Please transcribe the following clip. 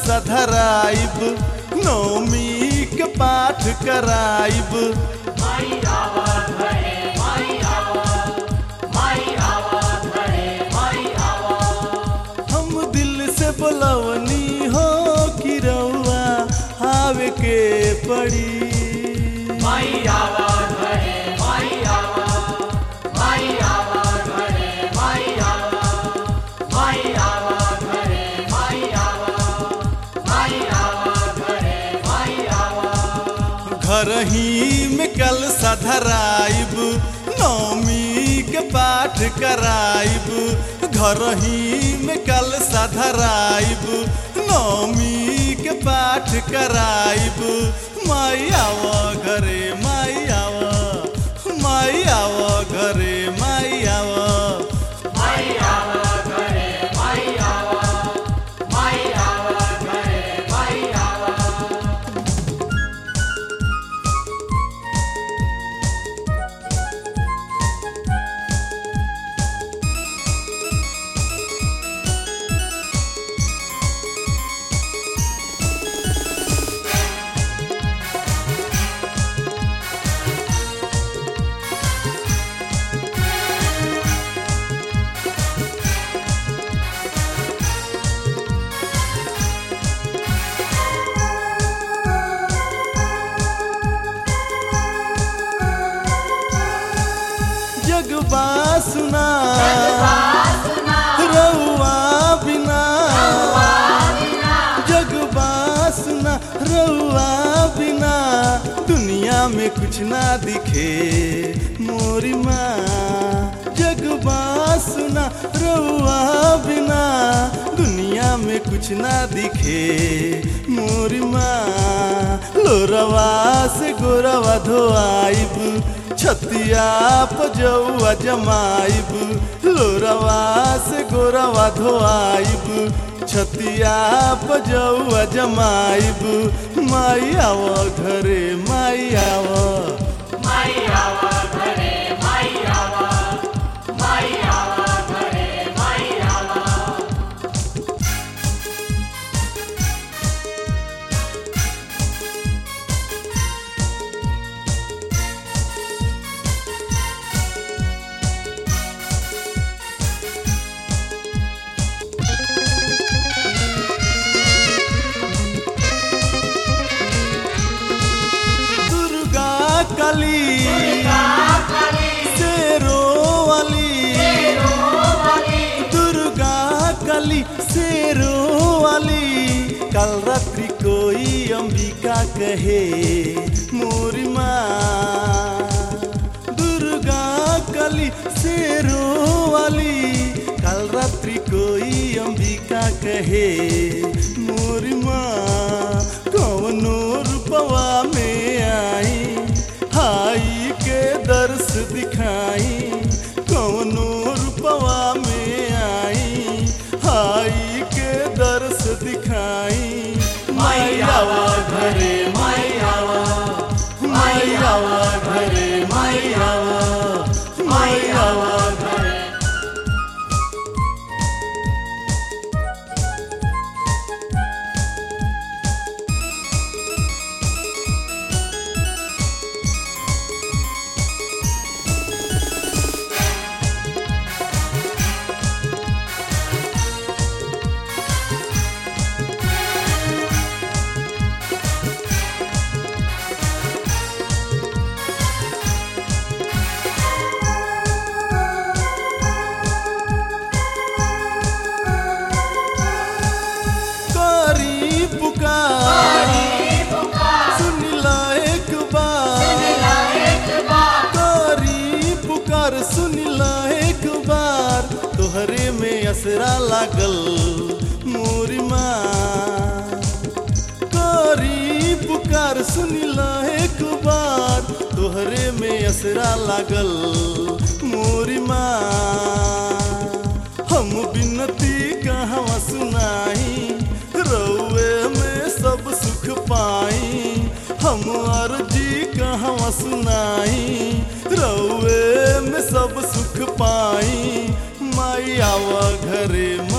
कलशा धराइब, नौमी के पाठ कराइब। माई आवा घरे माई आवा, माई आवा घरे माई आवा। हम दिल से बोलवनी हो कि रउआ आवे के पड़ी। माई आवा घरे माई आवा, माई आवा घरे माई आवा, माई आवा घरे माई आवा, माई आवा घरे माई आवा। घर ही में कलशा धराइब, नौमी के पाठ कराइब। घर ही में कलशा धराइब, नौमी के पाठ कराइब। माई आवा घरे माई आवा, माई आवा घरे माई आवा। माई आवा घरे माई आवा, माई आवा घरे माई आवा। जगबा सुना रउआ बिना, जगबा सुना रउआ बिना। दुनिया में कुछ ना दिखे मोरी माँ। जगबा सुना रउआ बिना, दुनिया में कुछ ना दिखे मोरी माँ। लोरवा से गोरवा धोआइब, छतिया पजौआ जमाइब। लोरवा से गोरवा धोआइब, छतिया पजौआ जमाइब। माई आवा घरे माई आवा, माई आवा घरे माई आवा, माई आवा घरे माई आवा। दुर्गा काली शेरो वाली, दुर्गा काली शेरो वाली। कल रात्रि कोई अंबिका कहे मोरी माँ। दुर्गा काली शेरो वाली, कल रात्रि कोई अंबिका कहे मोरी माँ। कौनो रूपवा में आई, हाई के दर्श दिखाई। कौनो रूपवा में आई, हाई के दर्श दिखाई। माई आवा घरे माई आवा, माई आवा घरे माई आवा, माई आवा घरे। तोहरे में असरा लागल मोरी माँ। करी पुकार सुनिला एक बार, तोहरे में असरा लागल मोरी माँ। हम बिनती कहवा सुनाई, रउए में सब सुख पाई। हम अर्जी कहवा सुनाई, रउए में सब सुख पाई। माई आवा घरे